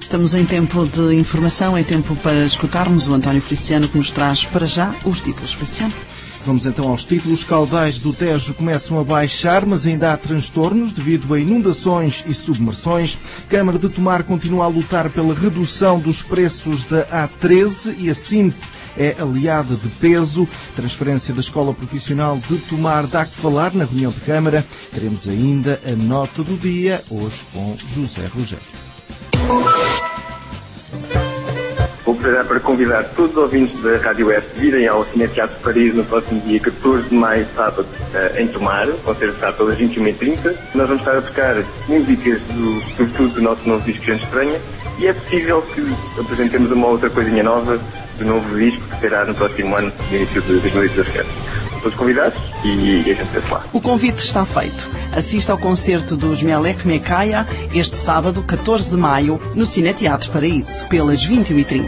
Estamos em tempo de informação, é tempo para escutarmos o António Feliciano, que nos traz para já os títulos. Feliciano. Vamos então aos títulos. Caudais do Tejo começam a baixar, mas ainda há transtornos devido a inundações e submersões. Câmara de Tomar continua a lutar pela redução dos preços da A13 e a SIMT é aliada de peso. Transferência da Escola Profissional de Tomar dá que falar na reunião de Câmara. Teremos ainda a nota do dia, hoje com José Rogério. Vou aproveitar para convidar todos os ouvintes da Rádio Oeste a virem ao Cineteatro de Paris no próximo dia 14 de maio, sábado, em Tomar. Vão ser pelas 21h30. Nós vamos estar a tocar músicas, sobretudo do nosso novo disco Gente Estranha, e é possível que apresentemos uma outra coisinha nova do novo disco que será no próximo ano, no início de 2017. Todos convidados e a gente se lá. O convite está feito. Assista ao concerto dos Melek Mekaya este sábado, 14 de maio, no Cineteatro Paraíso, pelas 21h30.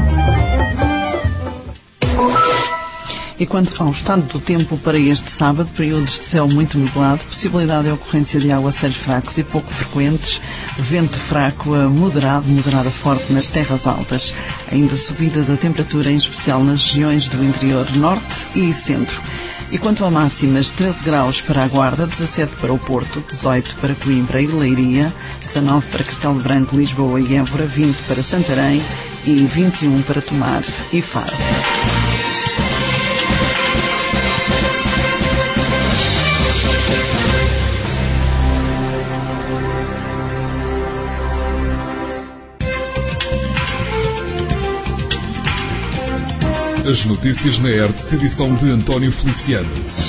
E quanto ao estado do tempo para este sábado, períodos de céu muito nublado, possibilidade de ocorrência de aguaceiros fracos e pouco frequentes, vento fraco a moderado a forte nas terras altas, ainda subida da temperatura, em especial nas regiões do interior norte e centro. E quanto a máximas, 13 graus para a Guarda, 17 para o Porto, 18 para Coimbra e Leiria, 19 para Castelo Branco, Lisboa e Évora, 20 para Santarém e 21 para Tomar e Faro. As notícias na ERTS, edição de António Feliciano.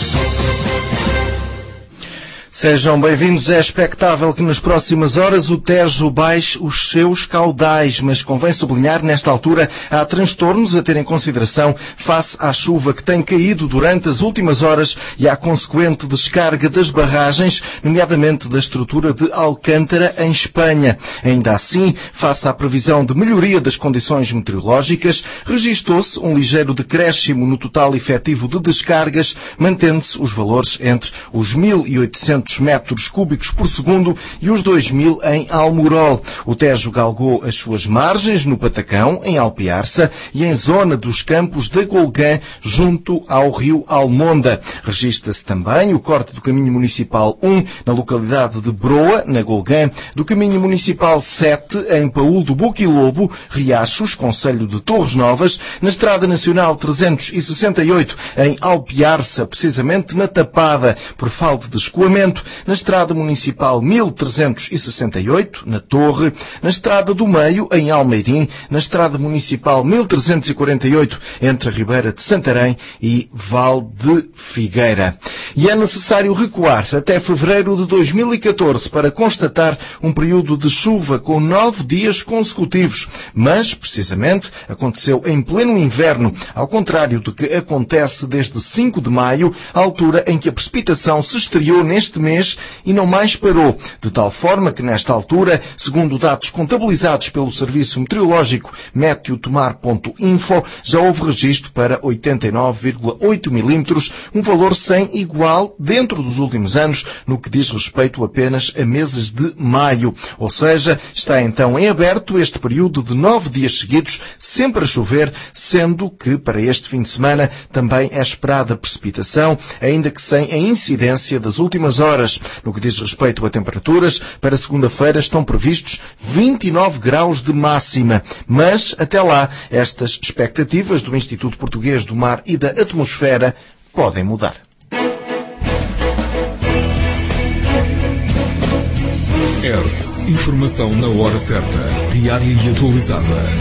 Sejam bem-vindos. É expectável que nas próximas horas o Tejo baixe os seus caudais, mas convém sublinhar, nesta altura, há transtornos a ter em consideração face à chuva que tem caído durante as últimas horas e à consequente descarga das barragens, nomeadamente da estrutura de Alcântara, em Espanha. Ainda assim, face à previsão de melhoria das condições meteorológicas, registou-se um ligeiro decréscimo no total efetivo de descargas, mantendo-se os valores entre os 1.800 metros cúbicos por segundo e os 2.000 em Almorol. O Tejo galgou as suas margens no Patacão, em Alpiarça, e em zona dos campos da Golgã, junto ao rio Almonda. Registra-se também o corte do caminho municipal 1, na localidade de Broa, na Golgã, do caminho municipal 7, em Paúl do Boquilobo, Riachos, concelho de Torres Novas, na estrada nacional 368, em Alpiarça, precisamente na Tapada, por falta de escoamento, na estrada municipal 1368, na Torre, na estrada do Meio, em Almeirim, na estrada municipal 1348, entre a Ribeira de Santarém e Val de Figueira. E é necessário recuar até fevereiro de 2014 para constatar um período de chuva com 9 dias consecutivos, mas, precisamente, aconteceu em pleno inverno, ao contrário do que acontece desde 5 de maio, a altura em que a precipitação se estreou neste mês e não mais parou, de tal forma que nesta altura, segundo dados contabilizados pelo Serviço Meteorológico meteotomar.info, já houve registro para 89,8 milímetros, um valor sem igual dentro dos últimos anos, no que diz respeito apenas a meses de maio. Ou seja, está então em aberto este período de 9 dias seguidos, sempre a chover, sendo que para este fim de semana também é esperada precipitação, ainda que sem a incidência das últimas horas. No que diz respeito a temperaturas, para segunda-feira estão previstos 29 graus de máxima. Mas, até lá, estas expectativas do Instituto Português do Mar e da Atmosfera podem mudar. ERTS, informação na hora certa, diária e atualizada.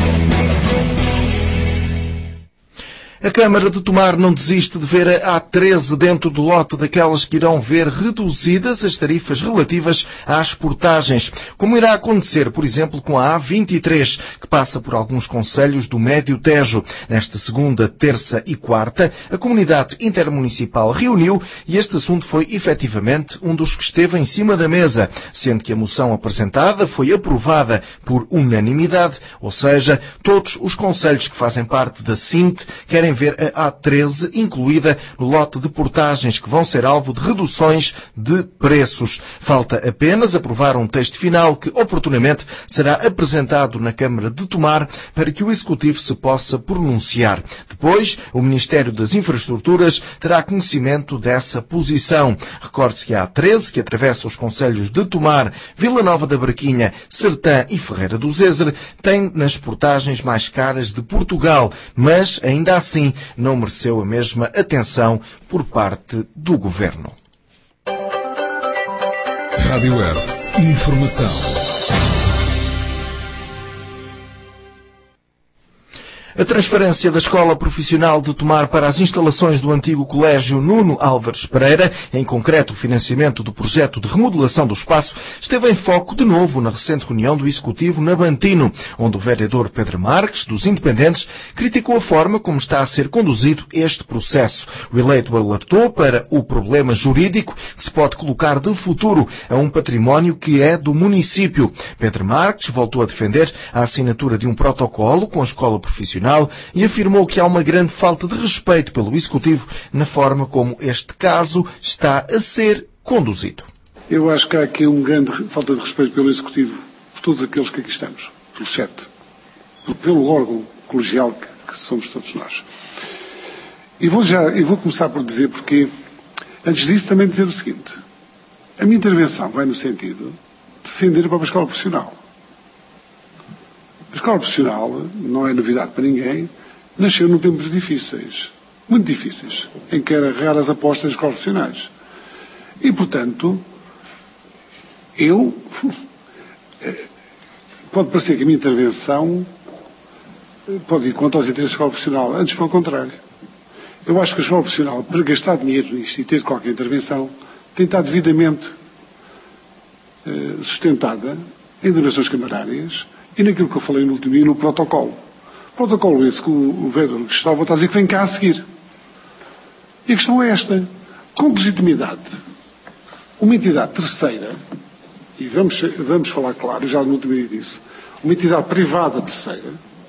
A Câmara de Tomar não desiste de ver a A13 dentro do lote daquelas que irão ver reduzidas as tarifas relativas às portagens, como irá acontecer, por exemplo, com a A23, que passa por alguns concelhos do Médio Tejo. Nesta segunda, terça e quarta, a Comunidade Intermunicipal reuniu e este assunto foi efetivamente um dos que esteve em cima da mesa, sendo que a moção apresentada foi aprovada por unanimidade, ou seja, todos os concelhos que fazem parte da SIMT querem ver a A13 incluída no lote de portagens que vão ser alvo de reduções de preços. Falta apenas aprovar um texto final que, oportunamente, será apresentado na Câmara de Tomar para que o Executivo se possa pronunciar. Depois, o Ministério das Infraestruturas terá conhecimento dessa posição. Recorde-se que a A13, que atravessa os concelhos de Tomar, Vila Nova da Barquinha, Sertã e Ferreira do Zezer, tem nas portagens mais caras de Portugal, mas, ainda assim, não mereceu a mesma atenção por parte do Governo. Rádio Hertz. Informação. A transferência da Escola Profissional de Tomar para as instalações do antigo Colégio Nuno Álvares Pereira, em concreto o financiamento do projeto de remodelação do espaço, esteve em foco de novo na recente reunião do Executivo na Bantino, onde o vereador Pedro Marques, dos Independentes, criticou a forma como está a ser conduzido este processo. O eleito alertou para o problema jurídico que se pode colocar de futuro a um património que é do município. Pedro Marques voltou a defender a assinatura de um protocolo com a Escola Profissional e afirmou que há uma grande falta de respeito pelo Executivo na forma como este caso está a ser conduzido. Eu acho que há aqui uma grande falta de respeito pelo Executivo, por todos aqueles que aqui estamos, pelos 7, pelo órgão colegial que somos todos nós. E vou começar por dizer porque, antes disso, também dizer o seguinte. A minha intervenção vai no sentido de defender a própria Escola Profissional. A Escola Profissional, não é novidade para ninguém, nasceu num tempos difíceis, muito difíceis, em que era raras apostas de escolas profissionais. E, portanto, pode parecer que a minha intervenção pode ir contra os interesses da Escola Profissional, antes pelo contrário. Eu acho que a Escola Profissional, para gastar dinheiro nisto e ter qualquer intervenção, tem estado devidamente sustentada em donações camarárias, e naquilo que eu falei no último dia, no protocolo. Protocolo esse que o vereador Cristóvão está a dizer que vem cá a seguir. E a questão é esta. Com legitimidade, uma entidade terceira, e vamos falar claro, eu já no último dia disse, uma entidade privada terceira,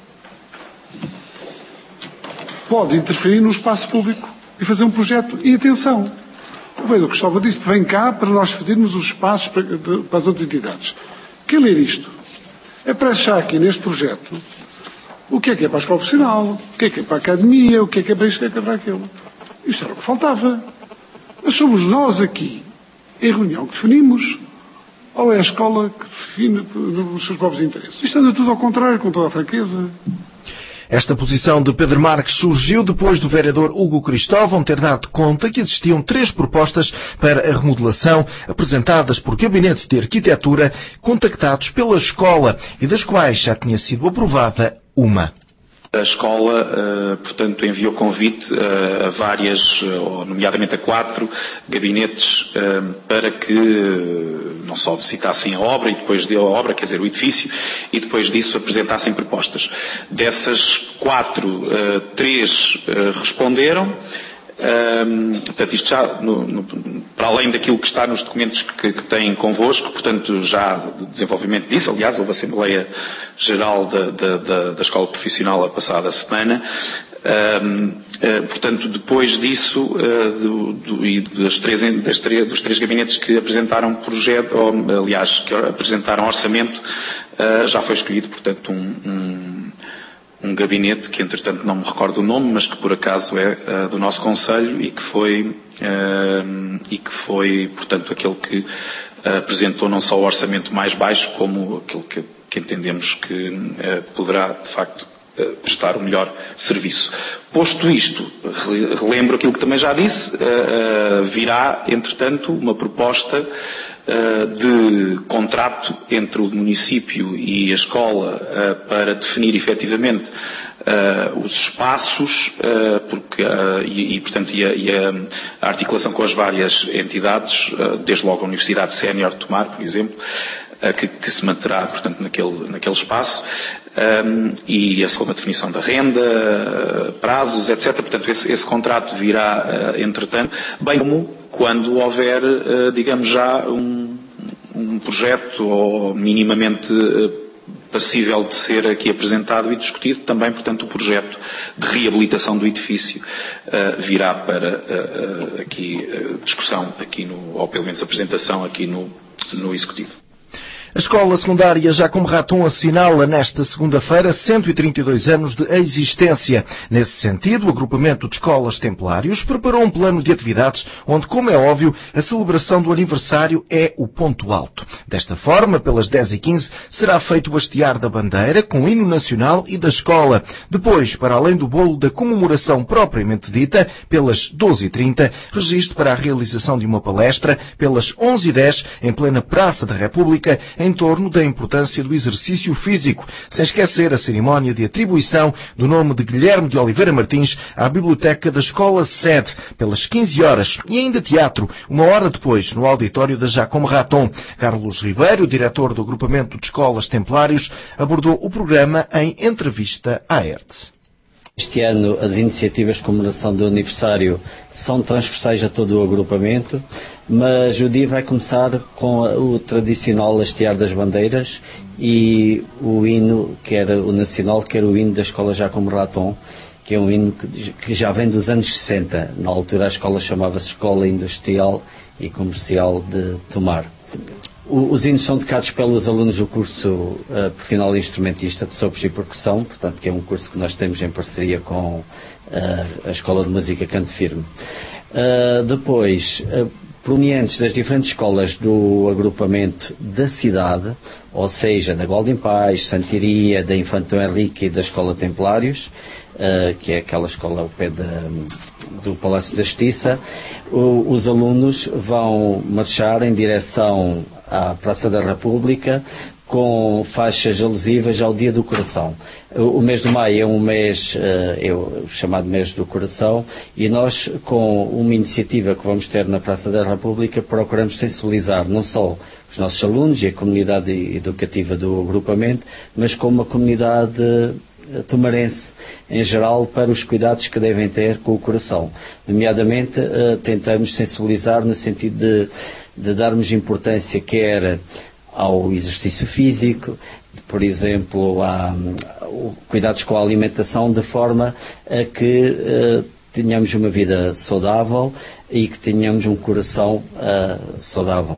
pode interferir no espaço público e fazer um projeto. E atenção, o vereador Cristóvão disse que vem cá para nós fazermos os espaços para as outras entidades. Quer ler isto? É para achar aqui neste projeto o que é para a escola profissional, o que é para a academia, o que é para isto, o que é para aquilo. Isto era o que faltava. Mas somos nós aqui, em reunião, que definimos, ou é a escola que define os seus próprios interesses? Isto anda tudo ao contrário, com toda a franqueza. Esta posição de Pedro Marques surgiu depois do vereador Hugo Cristóvão ter dado conta que existiam 3 propostas para a remodelação apresentadas por gabinetes de arquitetura contactados pela escola e das quais já tinha sido aprovada uma. A escola, portanto, enviou convite a várias, nomeadamente a 4 gabinetes, para que não só visitassem a obra e depois a obra, quer dizer, o edifício, e depois disso apresentassem propostas. Dessas 4, 3 responderam. Portanto, isto já, para além daquilo que está nos documentos que têm convosco, portanto, já de desenvolvimento disso, aliás, houve a Assembleia Geral da Escola Profissional a passada semana, portanto, depois disso, dos 3 gabinetes que apresentaram projeto, ou, aliás, que apresentaram orçamento, já foi escolhido, portanto, um gabinete que, entretanto, não me recordo o nome, mas que por acaso é do nosso Conselho e que foi, portanto, aquele que apresentou não só o orçamento mais baixo, como aquele que entendemos que poderá, de facto, prestar o melhor serviço. Posto isto, relembro aquilo que também já disse, virá, entretanto, uma proposta de contrato entre o município e a escola para definir efetivamente os espaços portanto, a articulação com as várias entidades, desde logo a Universidade Sénior de Tomar, por exemplo, que se manterá, portanto, naquele espaço, e a segunda definição da renda, prazos, etc. Portanto, esse contrato virá, entretanto, bem como quando houver, digamos já, um projeto ou minimamente passível de ser aqui apresentado e discutido. Também, portanto, o projeto de reabilitação do edifício virá para aqui discussão, ou pelo menos apresentação aqui no Executivo. A Escola Secundária Jacome Raton assinala nesta segunda-feira 132 anos de existência. Nesse sentido, o Agrupamento de Escolas Templários preparou um plano de atividades onde, como é óbvio, a celebração do aniversário é o ponto alto. Desta forma, pelas 10h15, será feito o hastear da bandeira com o hino nacional e da escola. Depois, para além do bolo da comemoração propriamente dita, pelas 12h30, registro para a realização de uma palestra pelas 11h10, em plena Praça da República, em torno da importância do exercício físico, sem esquecer a cerimónia de atribuição do nome de Guilherme de Oliveira Martins à Biblioteca da Escola Sede, pelas 15 horas, e ainda teatro, uma hora depois, no auditório da Jacome Raton. Carlos Ribeiro, diretor do Agrupamento de Escolas Templários, abordou o programa em entrevista à RTP. Este ano as iniciativas de comemoração do aniversário são transversais a todo o agrupamento, mas o dia vai começar com o tradicional hastear das bandeiras e o hino, quer o nacional, quer o hino da Escola Jacome Raton, que é um hino que já vem dos anos 60. Na altura a escola chamava-se Escola Industrial e Comercial de Tomar. Os hinos são tocados pelos alunos do curso profissional de instrumentista de sopros e percussão, portanto, que é um curso que nós temos em parceria com a Escola de Música Canto Firme. Depois, provenientes das diferentes escolas do agrupamento da cidade, ou seja, da Golden Paz, Santiria, da Infante Henrique e da Escola Templários, que é aquela escola ao pé do Palácio da Justiça, os alunos vão marchar em direção à Praça da República com faixas alusivas ao Dia do Coração. O mês de maio é um mês, o chamado mês do coração, e nós, com uma iniciativa que vamos ter na Praça da República, procuramos sensibilizar não só os nossos alunos e a comunidade educativa do agrupamento, mas como a comunidade tomarense em geral para os cuidados que devem ter com o coração. Nomeadamente, tentamos sensibilizar no sentido de darmos importância quer ao exercício físico, por exemplo, cuidados com a alimentação, de forma a que tenhamos uma vida saudável e que tenhamos um coração saudável.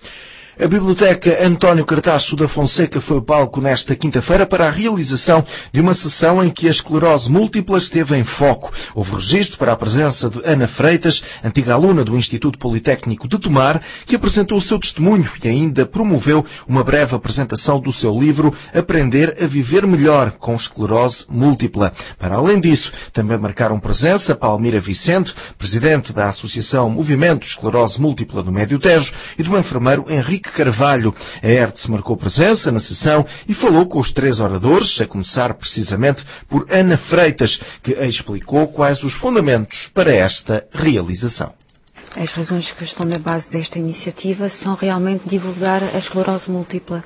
A Biblioteca António Cartacho da Fonseca foi o palco nesta quinta-feira para a realização de uma sessão em que a esclerose múltipla esteve em foco. Houve registro para a presença de Ana Freitas, antiga aluna do Instituto Politécnico de Tomar, que apresentou o seu testemunho e ainda promoveu uma breve apresentação do seu livro Aprender a Viver Melhor com Esclerose Múltipla. Para além disso, também marcaram presença Palmira Vicente, presidente da Associação Movimento Esclerose Múltipla do Médio Tejo, e do enfermeiro Henrique Carvalho. A RTP marcou presença na sessão e falou com os 3 oradores, a começar precisamente por Ana Freitas, que explicou quais os fundamentos para esta realização. As razões que estão na base desta iniciativa são realmente divulgar a esclerose múltipla.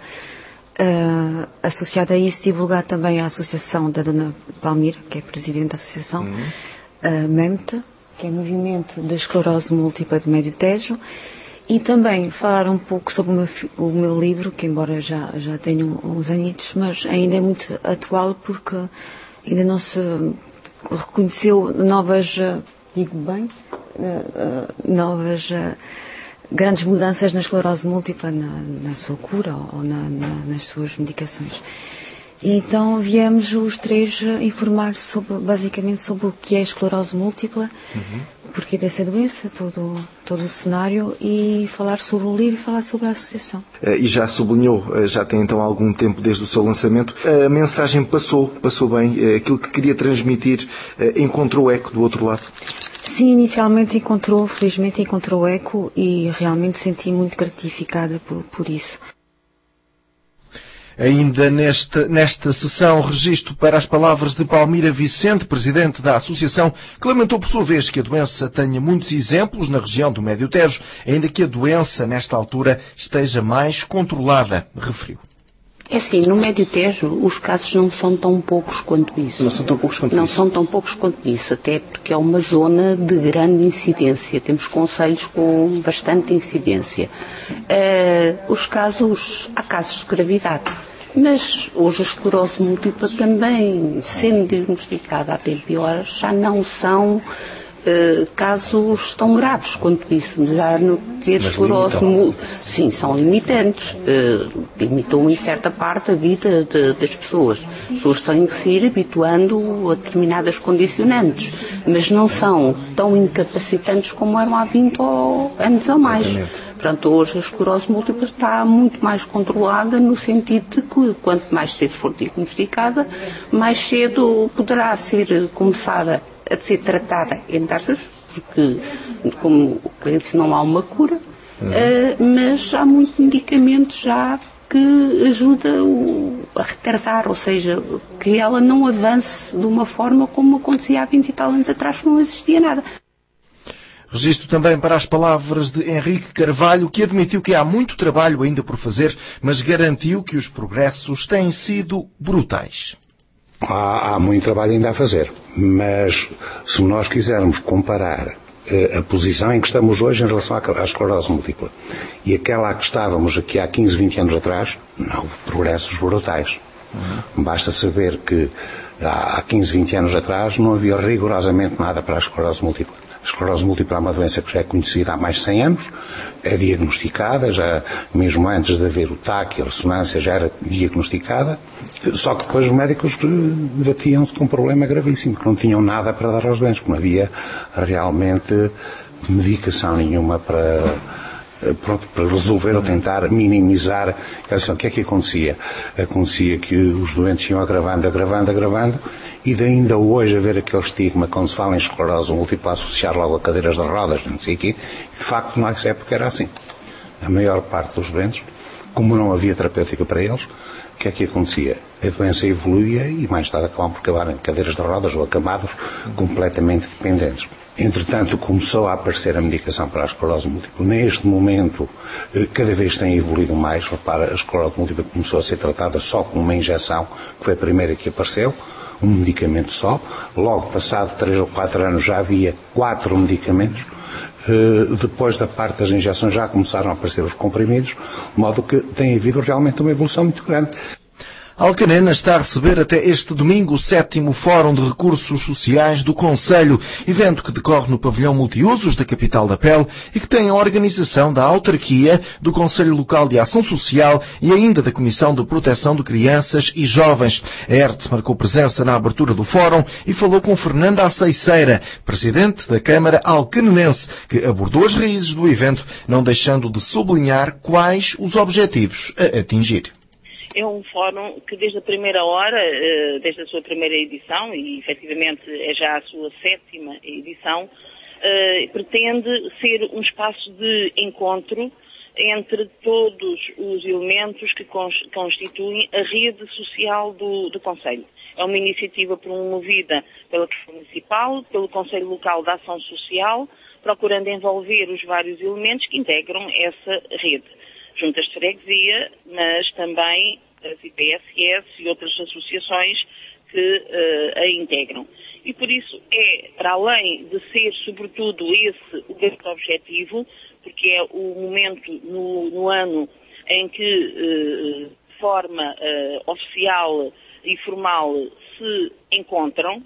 Associada a isso, divulgar também a associação da Dona Palmira, que é presidente da associação, MEMT, que é Movimento da Esclerose Múltipla do Médio Tejo, e também falar um pouco sobre o meu livro, que embora já tenha uns anitos, mas ainda é muito atual porque ainda não se reconheceu novas, novas grandes mudanças na esclerose múltipla, na sua cura ou nas suas medicações. E então viemos os 3 informar basicamente sobre o que é a esclerose múltipla, porque dessa doença, todo o cenário, e falar sobre o livro e falar sobre a associação. E já sublinhou, já tem então algum tempo desde o seu lançamento, a mensagem passou bem, aquilo que queria transmitir encontrou eco do outro lado? Sim, inicialmente felizmente encontrou eco e realmente senti muito gratificada por isso. Ainda nesta sessão, registro para as palavras de Palmira Vicente, presidente da Associação, que lamentou por sua vez que a doença tenha muitos exemplos na região do Médio Tejo, ainda que a doença, nesta altura, esteja mais controlada, referiu. É assim, no Médio Tejo os casos não são tão poucos quanto isso. Não são tão poucos quanto isso? Não são tão poucos quanto isso, até porque é uma zona de grande incidência. Temos concelhos com bastante incidência. Há casos de gravidade. Mas hoje a esclerose múltipla também, sendo diagnosticada a tempo e hora, já não são casos tão graves quanto isso. Já no ter esclerose múltipla, sim, são limitantes. Limitam em certa parte a vida das pessoas. As pessoas têm que se ir habituando a determinadas condicionantes, mas não são tão incapacitantes como eram há 20 anos ou mais. Portanto, hoje a esclerose múltipla está muito mais controlada no sentido de que quanto mais cedo for diagnosticada, mais cedo poderá ser começada a ser tratada, entre aspas, porque, como disse, não há uma cura, mas há muitos medicamentos já que ajudam a retardar, ou seja, que ela não avance de uma forma como acontecia há 20 e tal anos atrás, que não existia nada. Registro também para as palavras de Henrique Carvalho, que admitiu que há muito trabalho ainda por fazer, mas garantiu que os progressos têm sido brutais. Há muito trabalho ainda a fazer, mas se nós quisermos comparar a posição em que estamos hoje em relação à esclerose múltipla e aquela a que estávamos aqui há 15, 20 anos atrás, não houve progressos brutais. Basta saber que há 15, 20 anos atrás não havia rigorosamente nada para a esclerose múltipla. A esclerose múltipla é uma doença que já é conhecida há mais de 100 anos, é diagnosticada, já mesmo antes de haver o TAC e a ressonância já era diagnosticada, só que depois os médicos batiam-se com um problema gravíssimo, que não tinham nada para dar aos doentes, porque não havia realmente medicação nenhuma para resolver ou tentar minimizar a situação. O que é que acontecia? Acontecia que os doentes iam agravando, e de ainda hoje haver aquele estigma quando se fala em esclerose múltipla, associar logo a cadeiras de rodas, não sei o quê, de facto nessa época era assim. A maior parte dos doentes, como não havia terapêutica para eles, o que é que acontecia? A doença evoluía e mais tarde acabavam por acabar em cadeiras de rodas ou acamados completamente dependentes. Entretanto, começou a aparecer a medicação para a esclerose múltipla. Neste momento, cada vez tem evoluído mais. Repara, a esclerose múltipla começou a ser tratada só com uma injeção, que foi a primeira que apareceu, um medicamento só. Logo, passado 3 ou 4 anos, já havia 4 medicamentos. Depois da parte das injeções já começaram a aparecer os comprimidos, de modo que tem havido realmente uma evolução muito grande. Alcanena está a receber até este domingo o 7º Fórum de Recursos Sociais do Conselho, evento que decorre no pavilhão multiusos da capital da Pele e que tem a organização da autarquia, do Conselho Local de Ação Social e ainda da Comissão de Proteção de Crianças e Jovens. A ERTS marcou presença na abertura do fórum e falou com Fernanda Aceiceira, presidente da Câmara Alcanenense, que abordou as raízes do evento, não deixando de sublinhar quais os objetivos a atingir. É um fórum que desde a primeira hora, desde a sua primeira edição, e efetivamente é já a sua 7ª edição, pretende ser um espaço de encontro entre todos os elementos que constituem a rede social do Conselho. É uma iniciativa promovida pela Câmara Municipal, pelo Conselho Local de Ação Social, procurando envolver os vários elementos que integram essa rede. Juntas de freguesia, mas também as IPSS e outras associações que a integram. E por isso para além de ser sobretudo esse o grande objetivo, porque é o momento no ano em que de forma oficial e formal se encontram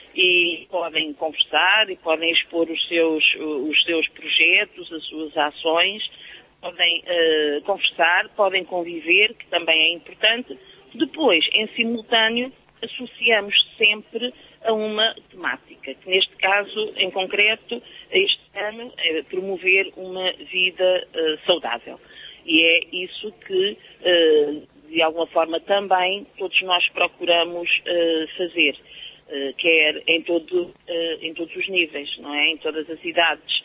e podem conversar e podem expor os seus projetos, as suas ações, podem conversar, podem conviver, que também é importante. Depois, em simultâneo, associamos sempre a uma temática, que neste caso, em concreto, este ano, é promover uma vida saudável. E é isso que, de alguma forma, também todos nós procuramos fazer, quer em todos os níveis, não é? Em todas as idades.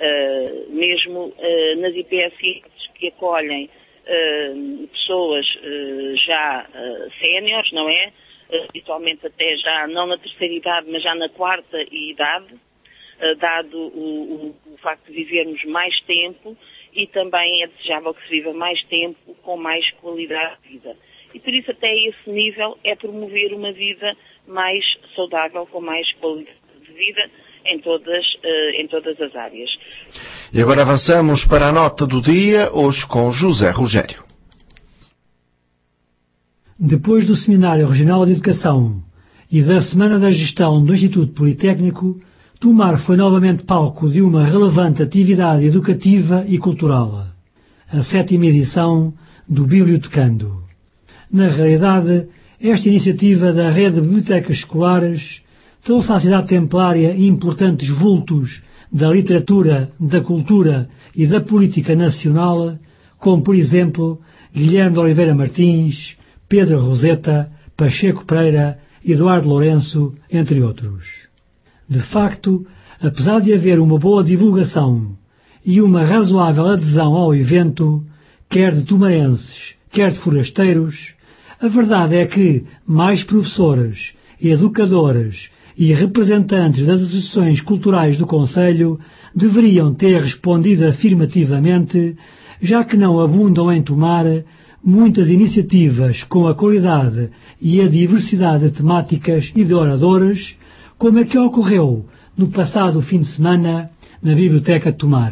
Mesmo nas IPSS que acolhem pessoas já séniores, não é? Habitualmente até já não na terceira idade, mas já na 4ª idade, dado o facto de vivermos mais tempo, e também é desejável que se viva mais tempo com mais qualidade de vida. E por isso até esse nível é promover uma vida mais saudável, com mais qualidade de vida, em todas as áreas. E agora avançamos para a nota do dia, hoje com José Rogério. Depois do Seminário Regional de Educação e da Semana da Gestão do Instituto Politécnico, Tomar foi novamente palco de uma relevante atividade educativa e cultural, a 7ª edição do Bibliotecando. Na realidade, esta iniciativa da Rede de Bibliotecas Escolares trouxe à cidade templária importantes vultos da literatura, da cultura e da política nacional, como, por exemplo, Guilherme de Oliveira Martins, Pedro Roseta, Pacheco Pereira, Eduardo Lourenço, entre outros. De facto, apesar de haver uma boa divulgação e uma razoável adesão ao evento, quer de tomarenses, quer de forasteiros, a verdade é que mais professores, educadores e representantes das associações culturais do Concelho deveriam ter respondido afirmativamente, já que não abundam em Tomar muitas iniciativas com a qualidade e a diversidade de temáticas e de oradores, como é que ocorreu no passado fim de semana na Biblioteca de Tomar.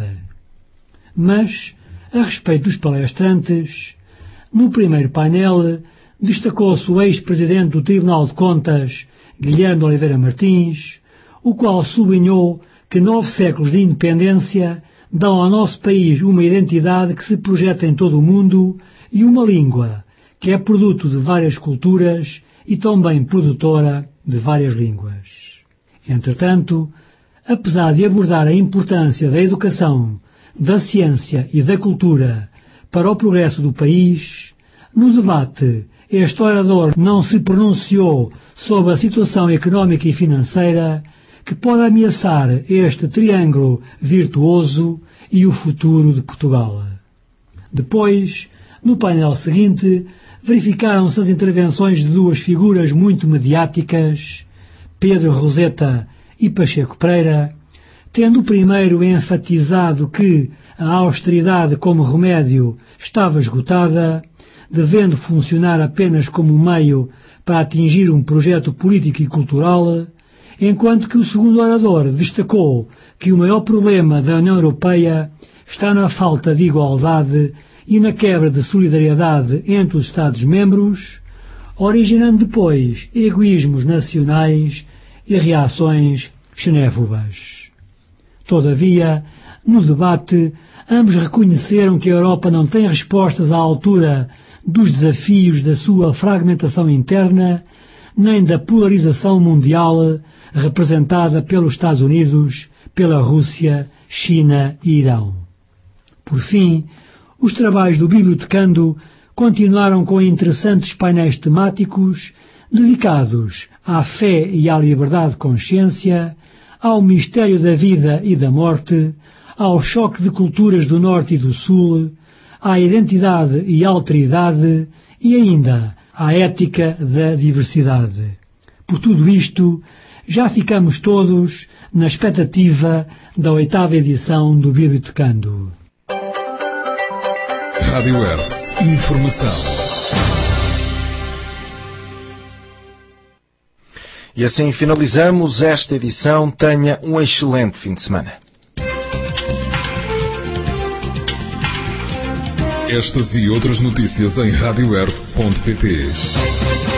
Mas, a respeito dos palestrantes, no primeiro painel destacou-se o ex-presidente do Tribunal de Contas, Guilherme de Oliveira Martins, o qual sublinhou que 9 séculos de independência dão ao nosso país uma identidade que se projeta em todo o mundo e uma língua que é produto de várias culturas e também produtora de várias línguas. Entretanto, apesar de abordar a importância da educação, da ciência e da cultura para o progresso do país, no debate este orador não se pronunciou sobre a situação económica e financeira que pode ameaçar este triângulo virtuoso e o futuro de Portugal. Depois, no painel seguinte, verificaram-se as intervenções de 2 figuras muito mediáticas, Pedro Roseta e Pacheco Pereira, tendo o primeiro enfatizado que a austeridade como remédio estava esgotada, devendo funcionar apenas como meio para atingir um projeto político e cultural, enquanto que o segundo orador destacou que o maior problema da União Europeia está na falta de igualdade e na quebra de solidariedade entre os Estados-membros, originando depois egoísmos nacionais e reações xenófobas. Todavia, no debate, ambos reconheceram que a Europa não tem respostas à altura dos desafios da sua fragmentação interna, nem da polarização mundial representada pelos Estados Unidos, pela Rússia, China e Irão. Por fim, os trabalhos do Bibliotecando continuaram com interessantes painéis temáticos dedicados à fé e à liberdade de consciência, ao mistério da vida e da morte, ao choque de culturas do Norte e do Sul, à identidade e alteridade e ainda à ética da diversidade. Por tudo isto, já ficamos todos na expectativa da 8ª edição do Bibliotecando. Rádio Hertz. Informação. E assim finalizamos esta edição. Tenha um excelente fim de semana. Estas e outras notícias em radiohertz.pt.